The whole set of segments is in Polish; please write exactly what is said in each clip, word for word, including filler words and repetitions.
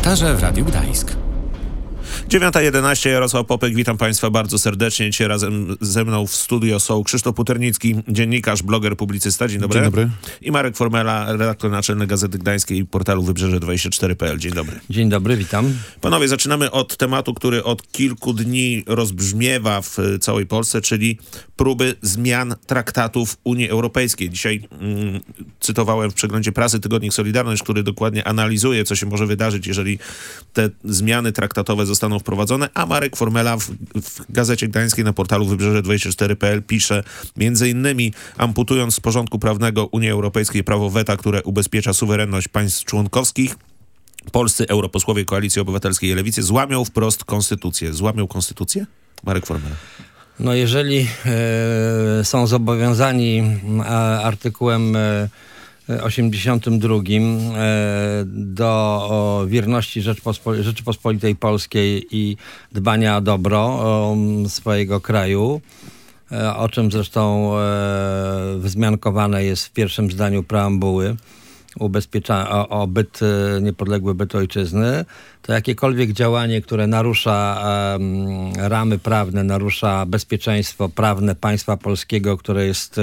Komentarze w Radiu Gdańsk. dziewiąta jedenaście, Jarosław Popek, witam Państwa bardzo serdecznie. Dzisiaj razem ze mną w studio są Krzysztof Puternicki, dziennikarz, bloger, publicysta. Dzień dobry. Dzień dobry. I Marek Formela, redaktor naczelny Gazety Gdańskiej i portalu Wybrzeże dwadzieścia cztery kropka p l. Dzień dobry. Dzień dobry, witam. Panowie, zaczynamy od tematu, który od kilku dni rozbrzmiewa w całej Polsce, czyli próby zmian traktatów Unii Europejskiej. Dzisiaj mm, cytowałem w przeglądzie prasy tygodnik Solidarność, który dokładnie analizuje, co się może wydarzyć, jeżeli te zmiany traktatowe zostaną wprowadzone, a Marek Formela w, w Gazecie Gdańskiej na portalu Wybrzeże dwadzieścia cztery kropka p l pisze, między innymi amputując z porządku prawnego Unii Europejskiej prawo weta, które ubezpiecza suwerenność państw członkowskich, polscy europosłowie Koalicji Obywatelskiej i Lewicy złamią wprost konstytucję. Złamią konstytucję? Marek Formela. No jeżeli e, są zobowiązani a, artykułem e, osiemdziesiątym drugim e, do o, wierności Rzeczpospo- Rzeczypospolitej Polskiej i dbania o dobro o, swojego kraju, e, o czym zresztą e, wzmiankowane jest w pierwszym zdaniu preambuły, ubezpiecza o, o byt, niepodległy byt ojczyzny, to jakiekolwiek działanie, które narusza um, ramy prawne, narusza bezpieczeństwo prawne państwa polskiego, które jest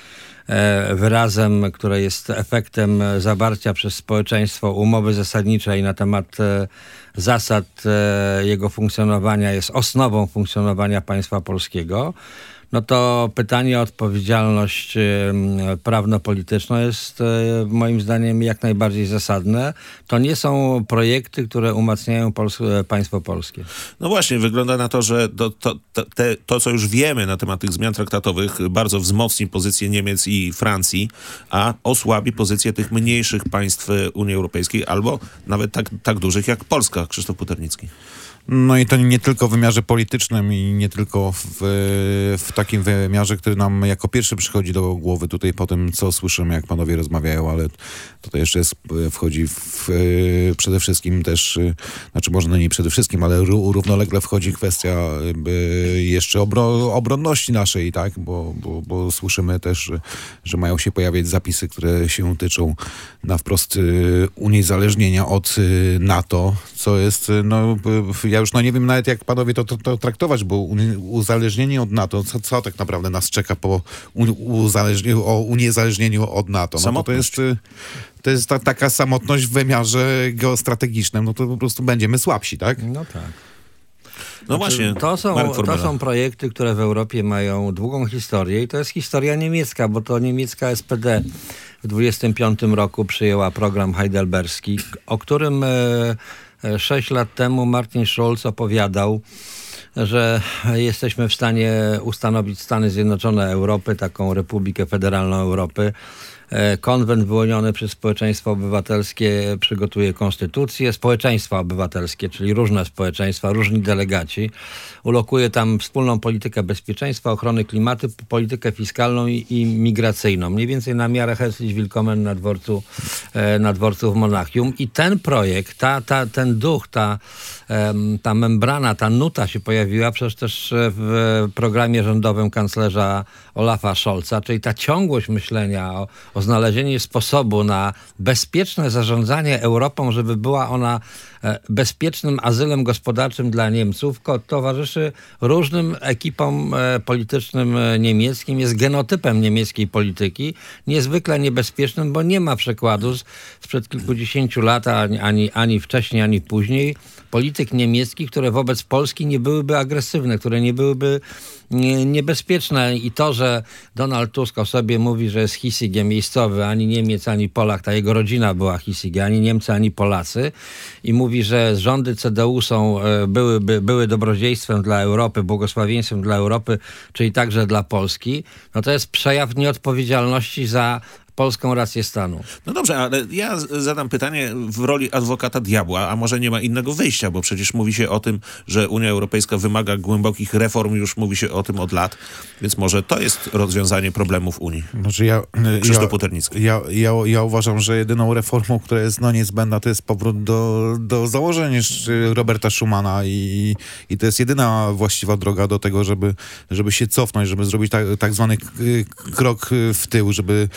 e, wyrazem, które jest efektem zawarcia przez społeczeństwo umowy zasadniczej na temat e, zasad e, jego funkcjonowania, jest osnową funkcjonowania państwa polskiego, no to pytanie o odpowiedzialność prawno-polityczną jest moim zdaniem jak najbardziej zasadne. To nie są projekty, które umacniają Pols- państwo polskie. No właśnie, wygląda na to, że to, to, to, te, to, co już wiemy na temat tych zmian traktatowych, bardzo wzmocni pozycję Niemiec i Francji, a osłabi pozycję tych mniejszych państw Unii Europejskiej, albo nawet tak, tak dużych jak Polska. Krzysztof Puternicki. No i to nie tylko w wymiarze politycznym i nie tylko w, w takim wymiarze, który nam jako pierwszy przychodzi do głowy tutaj po tym, co słyszymy, jak panowie rozmawiają, ale tutaj jeszcze jest, wchodzi w, przede wszystkim też, znaczy może no nie przede wszystkim, ale równolegle wchodzi kwestia jeszcze obro, obronności naszej, tak, bo, bo, bo słyszymy też, że mają się pojawiać zapisy, które się tyczą na wprost uniezależnienia od NATO, co jest, no ja już no nie wiem nawet, jak panowie to, to, to traktować, bo uzależnienie od NATO, co, co tak naprawdę nas czeka po uzależnieniu, o uniezależnieniu od NATO? No to, to jest, to jest ta, taka samotność w wymiarze geostrategicznym, no to po prostu będziemy słabsi, tak? No tak. No właśnie. To są, to są projekty, które w Europie mają długą historię i to jest historia niemiecka, bo to niemiecka S P D w dwudziestym piątym roku przyjęła program heidelberski, o którym e, Sześć lat temu Martin Schulz opowiadał, że jesteśmy w stanie ustanowić Stany Zjednoczone Europy, taką Republikę Federalną Europy. Konwent wyłoniony przez społeczeństwo obywatelskie przygotuje konstytucję. Społeczeństwa obywatelskie, czyli różne społeczeństwa, różni delegaci. Ulokuje tam wspólną politykę bezpieczeństwa, ochrony klimatu, politykę fiskalną i, i migracyjną. Mniej więcej na miarę Herzlich Willkommen na dworcu, na dworcu w Monachium. I ten projekt, ta, ta, ten duch, ta, ta membrana, ta nuta się pojawiła przecież też w programie rządowym kanclerza Olafa Scholza, czyli ta ciągłość myślenia o, o znalezienie sposobu na bezpieczne zarządzanie Europą, żeby była ona bezpiecznym azylem gospodarczym dla Niemców, towarzyszy różnym ekipom politycznym niemieckim, jest genotypem niemieckiej polityki, niezwykle niebezpiecznym, bo nie ma przykładu sprzed kilkudziesięciu lat, ani, ani, ani wcześniej, ani później, polityk niemieckich, które wobec Polski nie byłyby agresywne, które nie byłyby nie, niebezpieczne. I to, że Donald Tusk o sobie mówi, że jest Hissigiem miejscowy, ani Niemiec, ani Polak, ta jego rodzina była Hissigiem, ani Niemcy, ani Polacy, i mówi, że rządy C D U są, były, by, były dobrodziejstwem dla Europy, błogosławieństwem dla Europy, czyli także dla Polski, no to jest przejaw nieodpowiedzialności za polską rację stanu. No dobrze, ale ja zadam pytanie w roli adwokata diabła, a może nie ma innego wyjścia, bo przecież mówi się o tym, że Unia Europejska wymaga głębokich reform, już mówi się o tym od lat, więc może to jest rozwiązanie problemów Unii. Znaczy ja, Krzysztof ja, Puternicki. Ja, ja, ja uważam, że jedyną reformą, która jest no, niezbędna, to jest powrót do, do założeń Roberta Schumana i, i to jest jedyna właściwa droga do tego, żeby, żeby się cofnąć, żeby zrobić tak, tak zwany krok w tył, żeby, żeby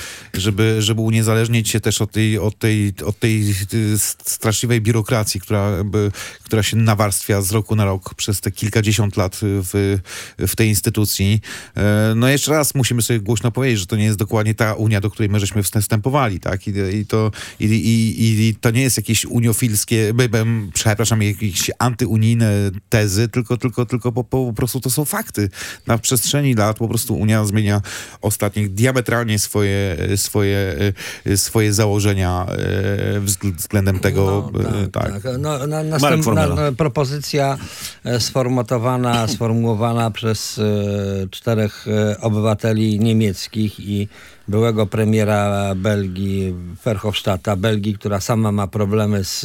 żeby, żeby uniezależnić się też od tej, od tej, od tej straszliwej biurokracji, która, by, która się nawarstwia z roku na rok przez te kilkadziesiąt lat w, w tej instytucji. No jeszcze raz musimy sobie głośno powiedzieć, że to nie jest dokładnie ta Unia, do której my żeśmy wstępowali, tak? I, i, to, i, i, i to nie jest jakieś uniofilskie, przepraszam, jakieś antyunijne tezy, tylko, tylko, tylko po, po prostu to są fakty. Na przestrzeni lat po prostu Unia zmienia ostatnich diametralnie swoje, swoje, swoje założenia względem tego. No, tak, tak. tak. No, na, następ, na, na, propozycja sformatowana, sformułowana przez czterech obywateli niemieckich i byłego premiera Belgii, Verhofstadta, Belgii, która sama ma problemy z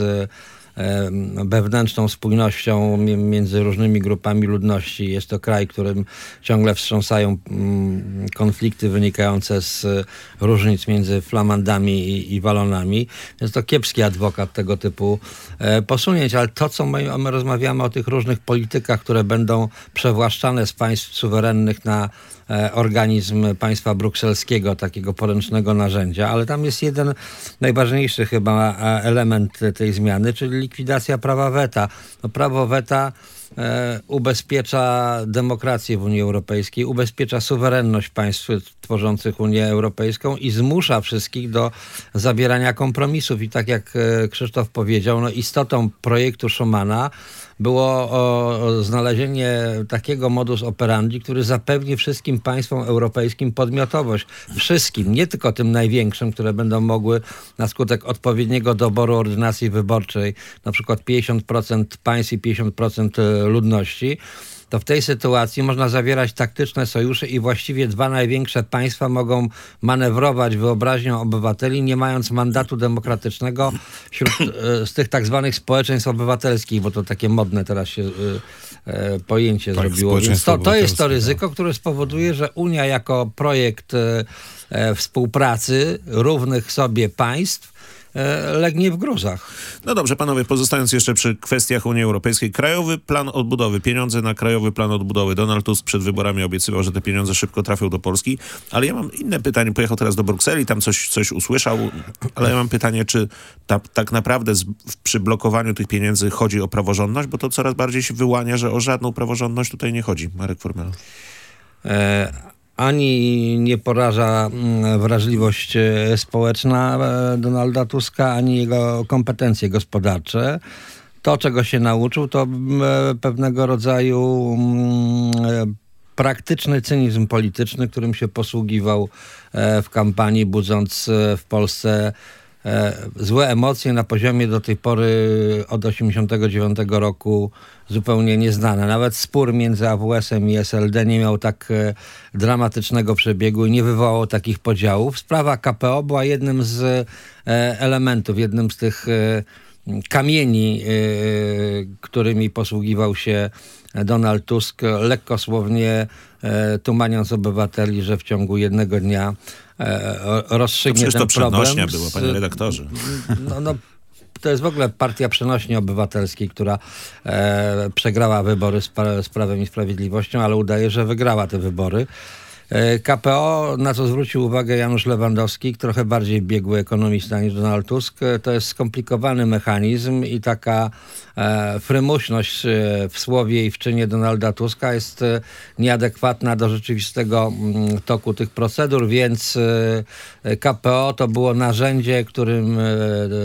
wewnętrzną spójnością między różnymi grupami ludności. Jest to kraj, którym ciągle wstrząsają konflikty wynikające z różnic między Flamandami i, i Walonami. Jest to kiepski adwokat tego typu posunięć, ale to, co my, my rozmawiamy o tych różnych politykach, które będą przewłaszczane z państw suwerennych na organizm państwa brukselskiego, takiego poręcznego narzędzia, ale tam jest jeden najważniejszy chyba element tej zmiany, czyli likwidacja prawa weta. No, prawo weta e, ubezpiecza demokrację w Unii Europejskiej, ubezpiecza suwerenność państw tworzących Unię Europejską i zmusza wszystkich do zawierania kompromisów. I tak jak Krzysztof powiedział, no, istotą projektu Schumana było o, o znalezienie takiego modus operandi, który zapewni wszystkim państwom europejskim podmiotowość. Wszystkim, nie tylko tym największym, które będą mogły na skutek odpowiedniego doboru ordynacji wyborczej, na przykład pięćdziesiąt procent państw i pięćdziesiąt procent ludności, to w tej sytuacji można zawierać taktyczne sojusze i właściwie dwa największe państwa mogą manewrować wyobraźnią obywateli, nie mając mandatu demokratycznego wśród, z tych tak zwanych społeczeństw obywatelskich, bo to takie modne teraz się e, pojęcie tak, zrobiło. Więc to, to jest to ryzyko, które spowoduje, że Unia jako projekt e, współpracy równych sobie państw legnie w gruzach. No dobrze, panowie, pozostając jeszcze przy kwestiach Unii Europejskiej. Krajowy Plan Odbudowy, pieniądze na Krajowy Plan Odbudowy. Donald Tusk przed wyborami obiecywał, że te pieniądze szybko trafią do Polski, ale ja mam inne pytanie. Pojechał teraz do Brukseli, tam coś, coś usłyszał, ale ja mam pytanie, czy ta, tak naprawdę z, przy blokowaniu tych pieniędzy chodzi o praworządność, bo to coraz bardziej się wyłania, że o żadną praworządność tutaj nie chodzi. Marek Formela. E Ani nie poraża wrażliwość społeczna Donalda Tuska, ani jego kompetencje gospodarcze. To, czego się nauczył, to pewnego rodzaju praktyczny cynizm polityczny, którym się posługiwał w kampanii, budząc w Polsce złe emocje na poziomie do tej pory od osiemdziesiątego dziewiątego roku zupełnie nieznane. Nawet spór między A W S-em i S L D nie miał tak e, dramatycznego przebiegu i nie wywołał takich podziałów. Sprawa K P O była jednym z e, elementów, jednym z tych e, kamieni, e, którymi posługiwał się Donald Tusk, lekkosłownie e, tumaniąc obywateli, że w ciągu jednego dnia e, rozstrzygnie ten to problem. przenośnia było, panie redaktorze. No, no, to jest w ogóle partia przenośni obywatelskiej, która e, przegrała wybory z, z Prawem i Sprawiedliwością, ale udaje, że wygrała te wybory. E, K P O, na co zwrócił uwagę Janusz Lewandowski, trochę bardziej biegły ekonomista niż Donald Tusk, to jest skomplikowany mechanizm i taka e, frymuśność w słowie i w czynie Donalda Tuska jest e, nieadekwatna do rzeczywistego m, toku tych procedur, więc e, K P O to było narzędzie, którym e,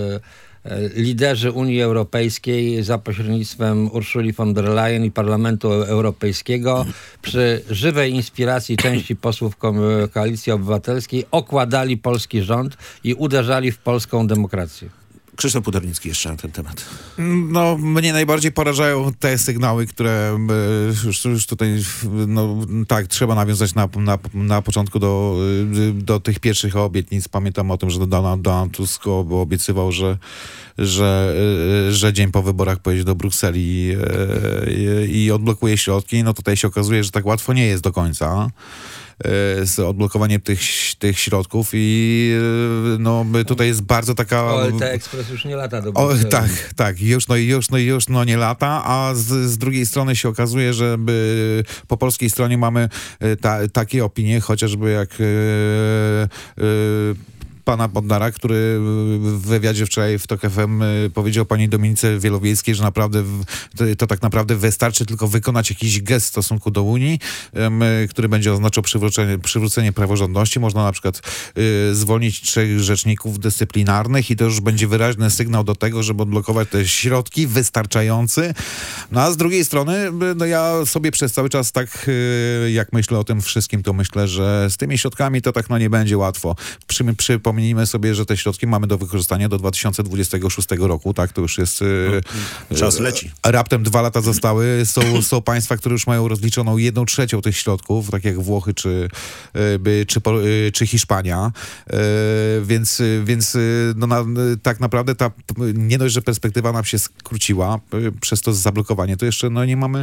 liderzy Unii Europejskiej za pośrednictwem Ursuli von der Leyen i Parlamentu Europejskiego przy żywej inspiracji części posłów Koalicji Obywatelskiej okładali polski rząd i uderzali w polską demokrację. Krzysztof Puternicki jeszcze na ten temat. No, mnie najbardziej porażają te sygnały, które już, już tutaj, no tak, trzeba nawiązać na, na, na początku do, do tych pierwszych obietnic. Pamiętam o tym, że Donald, Donald Tusk obiecywał, że, że, że dzień po wyborach pojedzie do Brukseli i, i odblokuje środki. No tutaj się okazuje, że tak łatwo nie jest do końca z odblokowaniem tych, tych środków i no tutaj jest bardzo taka... O L T Express już nie lata do o, Tak, tak, już no i już, no i już no nie lata, a z, z drugiej strony się okazuje, że by, po polskiej stronie mamy ta, takie opinie, chociażby jak e, e, pana Bodnara, który w wywiadzie wczoraj w Tok F M powiedział pani Dominice Wielowiejskiej, że naprawdę to, to tak naprawdę wystarczy tylko wykonać jakiś gest w stosunku do Unii, który będzie oznaczał przywrócenie, przywrócenie praworządności. Można na przykład y, zwolnić trzech rzeczników dyscyplinarnych i to już będzie wyraźny sygnał do tego, żeby odblokować te środki wystarczający. No a z drugiej strony, no ja sobie przez cały czas tak, y, jak myślę o tym wszystkim, to myślę, że z tymi środkami to tak no nie będzie łatwo. Przy, przypomnijmy sobie, że te środki mamy do wykorzystania do dwa tysiące dwudziestego szóstego roku, tak? To już jest... Y, Czas leci. Raptem dwa lata zostały. Są, są państwa, które już mają rozliczoną jedną trzecią tych środków, tak jak Włochy czy, czy, czy, czy Hiszpania. Więc, więc no na, tak naprawdę ta nie dość, że perspektywa nam się skróciła przez to zablokowanie, to jeszcze no nie mamy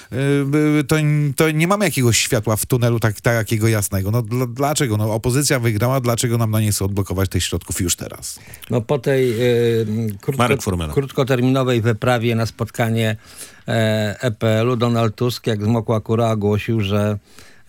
to, to nie mamy jakiegoś światła w tunelu tak, takiego jasnego. No dl, dlaczego? No opozycja wygrała, dlaczego nam nie chce odblokować tych środków już teraz? No po tej y, krótko, krótkoterminowej wyprawie na spotkanie E P L u Donald Tusk, jak zmokła kura, ogłosił, że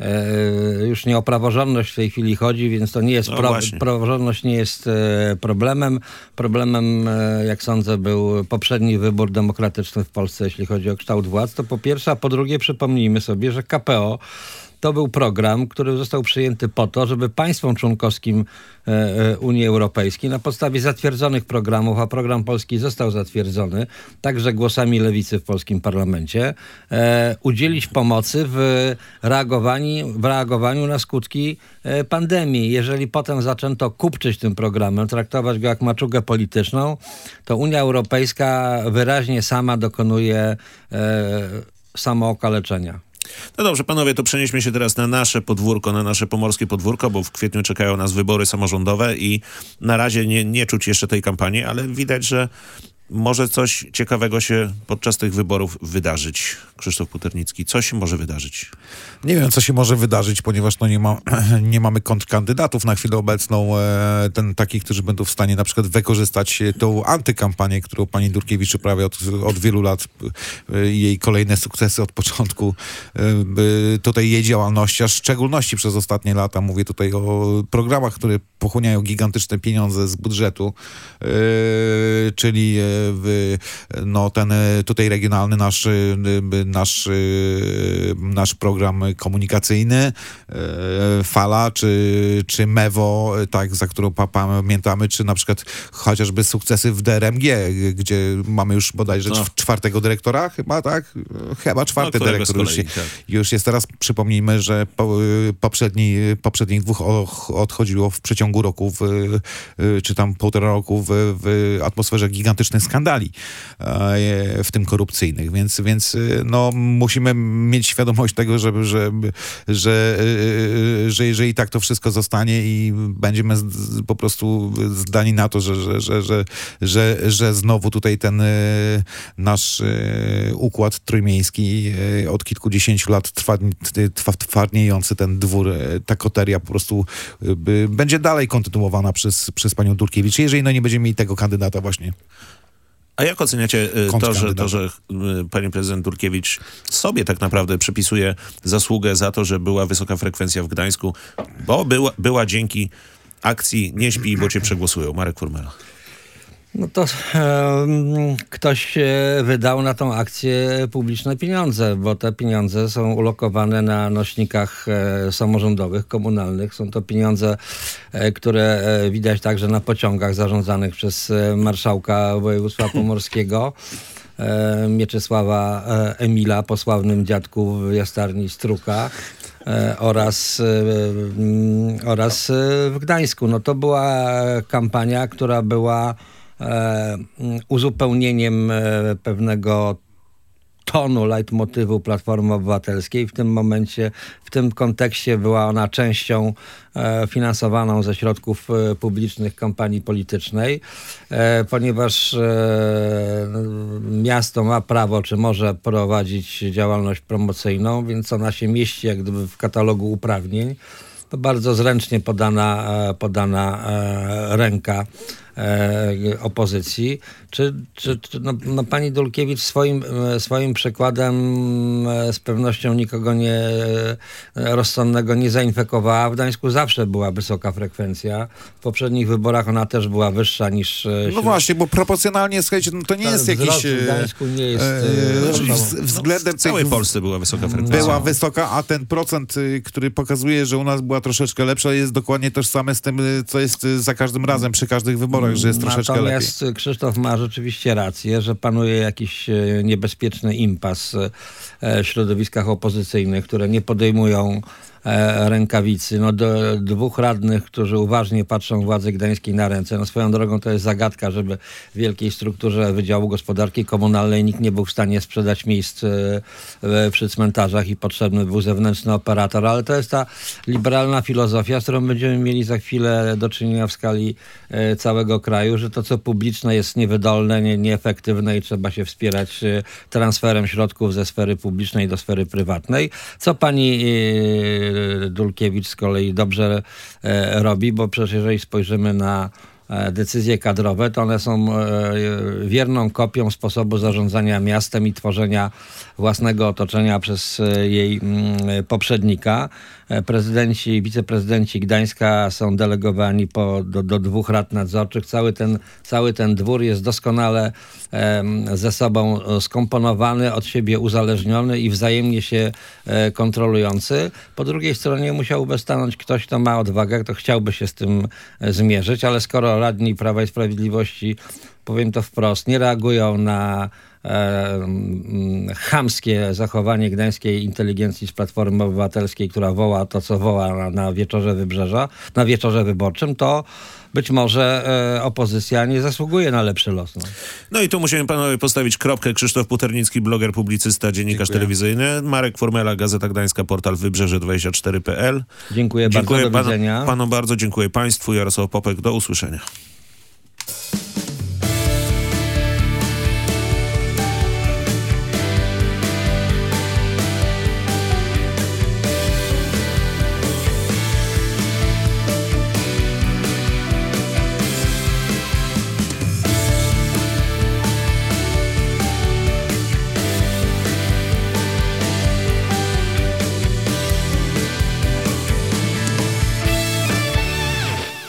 e, już nie o praworządność w tej chwili chodzi, więc to nie jest no pro, praworządność nie jest e, problemem. Problemem, e, jak sądzę, był poprzedni wybór demokratyczny w Polsce, jeśli chodzi o kształt władz. To po pierwsze, a po drugie przypomnijmy sobie, że K P O to był program, który został przyjęty po to, żeby państwom członkowskim e, Unii Europejskiej na podstawie zatwierdzonych programów, a program polski został zatwierdzony, także głosami lewicy w polskim parlamencie, e, udzielić pomocy w reagowaniu, w reagowaniu na skutki e, pandemii. Jeżeli potem zaczęto kupczyć tym programem, traktować go jak maczugę polityczną, to Unia Europejska wyraźnie sama dokonuje e, samookaleczenia. No dobrze, panowie, to przenieśmy się teraz na nasze podwórko, na nasze pomorskie podwórko, bo w kwietniu czekają nas wybory samorządowe i na razie nie, nie czuć jeszcze tej kampanii, ale widać, że może coś ciekawego się podczas tych wyborów wydarzyć. Krzysztof Puternicki, co się może wydarzyć? Nie wiem, co się może wydarzyć, ponieważ no nie, ma, nie mamy kontrkandydatów na chwilę obecną, e, ten, takich, którzy będą w stanie na przykład wykorzystać tą antykampanię, którą pani Durkiewicz uprawia od, od wielu lat, e, jej kolejne sukcesy od początku e, tutaj jej działalności, a w szczególności przez ostatnie lata. Mówię tutaj o programach, które pochłaniają gigantyczne pieniądze z budżetu, e, czyli e, w, no, ten tutaj regionalny nasz, nasz, nasz program komunikacyjny, Fala, czy, czy Mewo, tak, za którą pamiętamy, czy na przykład chociażby sukcesy w D R M G, gdzie mamy już bodajże no. czwartego dyrektora, chyba, tak? Chyba czwarty no, dyrektor kolei, już, się, tak. już jest teraz. Przypomnijmy, że po, poprzedni, poprzednich dwóch odchodziło w przeciągu roku, w, czy tam półtora roku w, w atmosferze gigantycznych skandali, w tym korupcyjnych, więc, więc no, musimy mieć świadomość tego, że, że, że, że jeżeli tak to wszystko zostanie i będziemy po prostu zdani na to, że, że, że, że, że, że znowu tutaj ten nasz układ trójmiejski od kilkudziesięciu lat twardniejący ten dwór, ta koteria po prostu będzie dalej kontynuowana przez, przez panią Durkiewicz, jeżeli no nie będziemy mieli tego kandydata właśnie. A jak oceniacie to, że, to, że pani prezydent Durkiewicz sobie tak naprawdę przypisuje zasługę za to, że była wysoka frekwencja w Gdańsku, bo była, była dzięki akcji Nie śpi, bo cię przegłosują. Marek Formela. No to e, ktoś e, wydał na tą akcję publiczne pieniądze, bo te pieniądze są ulokowane na nośnikach e, samorządowych, komunalnych. Są to pieniądze, e, które e, widać także na pociągach zarządzanych przez e, marszałka województwa pomorskiego, e, Mieczysława e, Emila, po sławnym dziadku w jastarni Struka. E, oraz, e, oraz e, w Gdańsku. No to była kampania, która była E, uzupełnieniem e, pewnego tonu leitmotywu Platformy Obywatelskiej. W tym momencie, w tym kontekście była ona częścią e, finansowaną ze środków e, publicznych kampanii politycznej, e, ponieważ e, miasto ma prawo, czy może prowadzić działalność promocyjną, więc ona się mieści jak gdyby w katalogu uprawnień. To bardzo zręcznie podana, podana ręka e, opozycji. Czy, czy, czy no, no, pani Dulkiewicz swoim, swoim przykładem e, z pewnością nikogo nie e, rozsądnego nie zainfekowała. W Gdańsku zawsze była wysoka frekwencja. W poprzednich wyborach ona też była wyższa niż... E, No śród... właśnie, bo proporcjonalnie, słuchajcie, no to nie Ta jest jakiś... wzrost w Gdańsku nie jest... e, E, wz- względem W całej tych- Polsce była wysoka frekwencja. Była wysoka, a ten procent, y, który pokazuje, że u nas była troszeczkę lepsza, jest dokładnie tożsamy z tym, y, co jest y, za każdym razem przy każdych wyborach, że jest troszeczkę lepiej. Natomiast Krzysztof ma rzeczywiście rację, że panuje jakiś e, niebezpieczny impas e, w środowiskach opozycyjnych, które nie podejmują e, rękawicy. No, do, dwóch radnych, którzy uważnie patrzą władzy gdańskiej na ręce. No, swoją drogą to jest zagadka, żeby w wielkiej strukturze Wydziału Gospodarki Komunalnej nikt nie był w stanie sprzedać miejsc e, e, przy cmentarzach i potrzebny był zewnętrzny operator, ale to jest ta liberalna filozofia, z którą będziemy mieli za chwilę do czynienia w skali e, całego kraju, że to, co publiczne jest niewydolne, nie, nieefektywne i trzeba się wspierać e, transferem środków ze sfery publicznej do sfery prywatnej. Co pani e, Dulkiewicz z kolei dobrze e, robi, bo przecież jeżeli spojrzymy na e, decyzje kadrowe, to one są e, wierną kopią sposobu zarządzania miastem i tworzenia własnego otoczenia przez e, jej mm, poprzednika. E, Prezydenci, wiceprezydenci Gdańska są delegowani po, do, do dwóch rad nadzorczych. Cały ten, cały ten dwór jest doskonale em, ze sobą skomponowany, od siebie uzależniony i wzajemnie się e, kontrolujący. Po drugiej stronie musiałby stanąć ktoś, kto ma odwagę, kto chciałby się z tym e, zmierzyć, ale skoro radni Prawa i Sprawiedliwości, powiem to wprost, nie reagują na e, chamskie zachowanie gdańskiej inteligencji z Platformy Obywatelskiej, która woła to, co woła na, na wieczorze Wybrzeża, na wieczorze wyborczym, to być może e, opozycja nie zasługuje na lepszy los. No. No i tu musimy panowie postawić kropkę. Krzysztof Puternicki, bloger, publicysta, dziennikarz Dziękuję. telewizyjny. Marek Formela, Gazeta Gdańska, portal wybrzeże dwadzieścia cztery kropka p l. Dziękuję, Dziękuję bardzo, do panu, widzenia. panom bardzo, dziękuję państwu. Jarosław Popek, do usłyszenia.